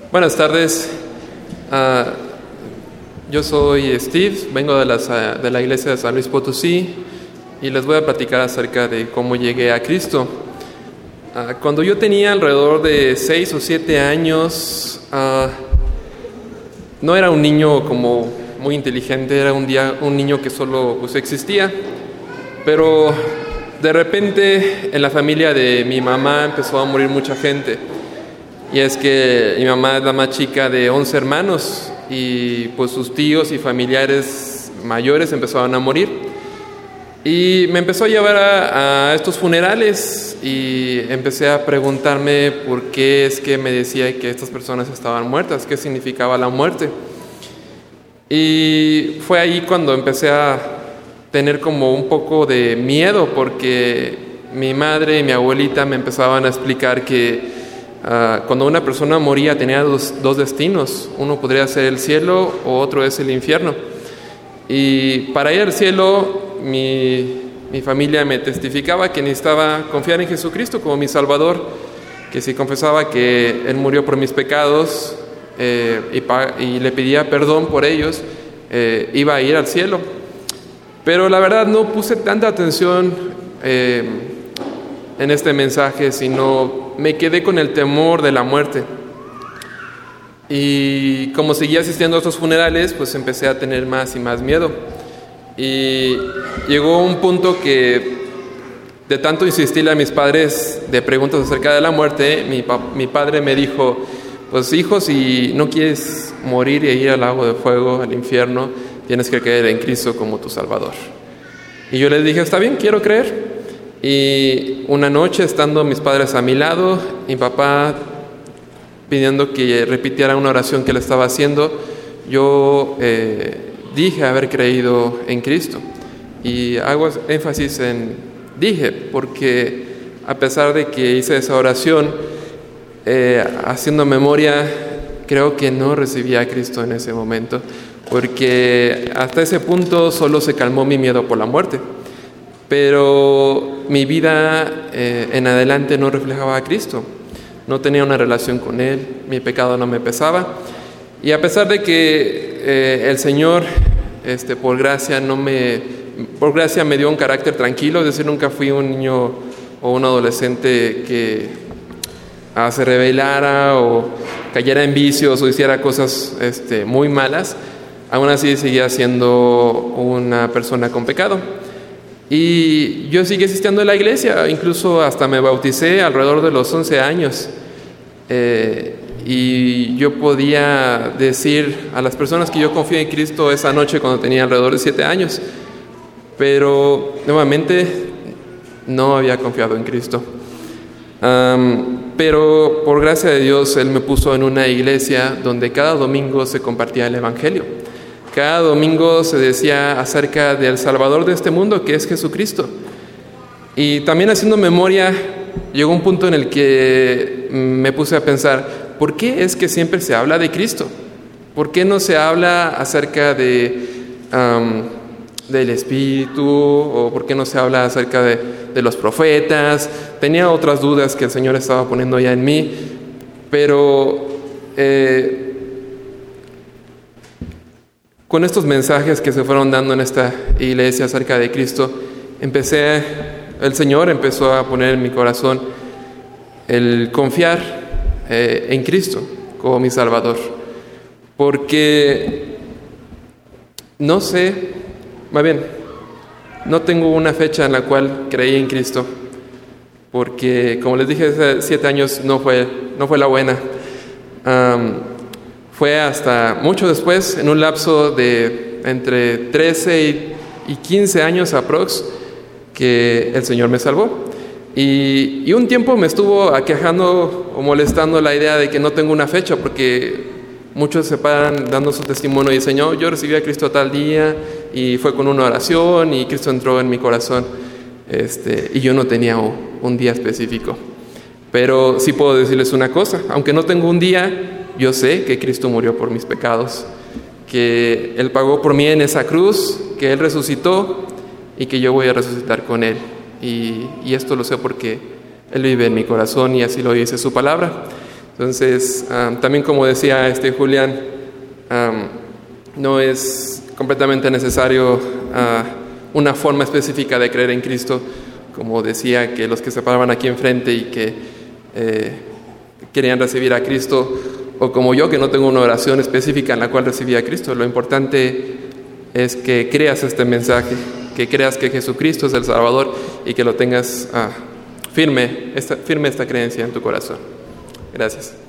Buenas tardes. Yo soy Steve, vengo de la iglesia de San Luis Potosí y les voy a platicar acerca de cómo llegué a Cristo. Cuando yo tenía alrededor de 6 o 7 años, no era un niño como muy inteligente, era un niño que solo existía, pero de repente en la familia de mi mamá empezó a morir mucha gente. Y es que mi mamá es la más chica de 11 hermanos y pues sus tíos y familiares mayores empezaron a morir. Y me empezó a llevar a estos funerales y empecé a preguntarme por qué es que me decía que estas personas estaban muertas, qué significaba la muerte. Y fue ahí cuando empecé a tener como un poco de miedo, porque mi madre y mi abuelita me empezaban a explicar que cuando una persona moría tenía dos destinos. Uno podría ser el cielo o otro es el infierno. Y para ir al cielo, mi familia me testificaba que necesitaba confiar en Jesucristo como mi Salvador, que si confesaba que Él murió por mis pecados y le pedía perdón por ellos, iba a ir al cielo. Pero la verdad no puse tanta atención en este mensaje, sino me quedé con el temor de la muerte. Y como seguía asistiendo a estos funerales, pues empecé a tener más y más miedo. Y llegó un punto que, de tanto insistirle a mis padres de preguntas acerca de la muerte, mi padre me dijo: pues hijo, si no quieres morir y ir al lago de fuego, al infierno, tienes que creer en Cristo como tu Salvador. Y yo les dije: está bien, quiero creer. Y una noche, estando mis padres a mi lado, mi papá pidiendo que repitiera una oración que él estaba haciendo, yo dije haber creído en Cristo. Y hago énfasis en dije, porque a pesar de que hice esa oración, haciendo memoria, creo que no recibí a Cristo en ese momento, porque hasta ese punto solo se calmó mi miedo por la muerte. Pero mi vida en adelante no reflejaba a Cristo. No tenía una relación con Él, mi pecado no me pesaba. Y a pesar de que el Señor, por gracia me dio un carácter tranquilo, es decir, nunca fui un niño o un adolescente que se rebelara o cayera en vicios o hiciera cosas muy malas, aún así seguía siendo una persona con pecado. Y yo seguí asistiendo a la iglesia, incluso hasta me bauticé alrededor de los 11 años. Y yo podía decir a las personas que yo confié en Cristo esa noche cuando tenía alrededor de 7 años. Pero nuevamente no había confiado en Cristo. Pero por gracia de Dios, Él me puso en una iglesia donde cada domingo se compartía el Evangelio. Cada domingo se decía acerca del Salvador de este mundo, que es Jesucristo. Y también haciendo memoria, llegó un punto en el que me puse a pensar: ¿por qué es que siempre se habla de Cristo? ¿Por qué no se habla acerca del Espíritu? ¿O por qué no se habla acerca de los profetas? Tenía otras dudas que el Señor estaba poniendo ya en mí, pero con estos mensajes que se fueron dando en esta iglesia acerca de Cristo, el Señor empezó a poner en mi corazón el confiar en Cristo como mi Salvador. Porque no tengo una fecha en la cual creí en Cristo, porque como les dije, hace 7 años no fue la buena. Fue hasta mucho después, en un lapso de entre 13 y 15 años aprox, que el Señor me salvó. Y un tiempo me estuvo aquejando o molestando la idea de que no tengo una fecha, porque muchos se paran dando su testimonio y dicen: yo recibí a Cristo tal día y fue con una oración y Cristo entró en mi corazón, y yo no tenía un día específico. Pero sí puedo decirles una cosa: aunque no tengo un día, yo sé que Cristo murió por mis pecados, que Él pagó por mí en esa cruz, que Él resucitó y que yo voy a resucitar con Él. Y esto lo sé porque Él vive en mi corazón y así lo dice su palabra. Entonces, también como decía Julián, no es completamente necesario una forma específica de creer en Cristo, como decía que los que se paraban aquí enfrente y que querían recibir a Cristo, o como yo, que no tengo una oración específica en la cual recibí a Cristo. Lo importante es que creas este mensaje, que creas que Jesucristo es el Salvador y que lo tengas firme esta creencia en tu corazón. Gracias.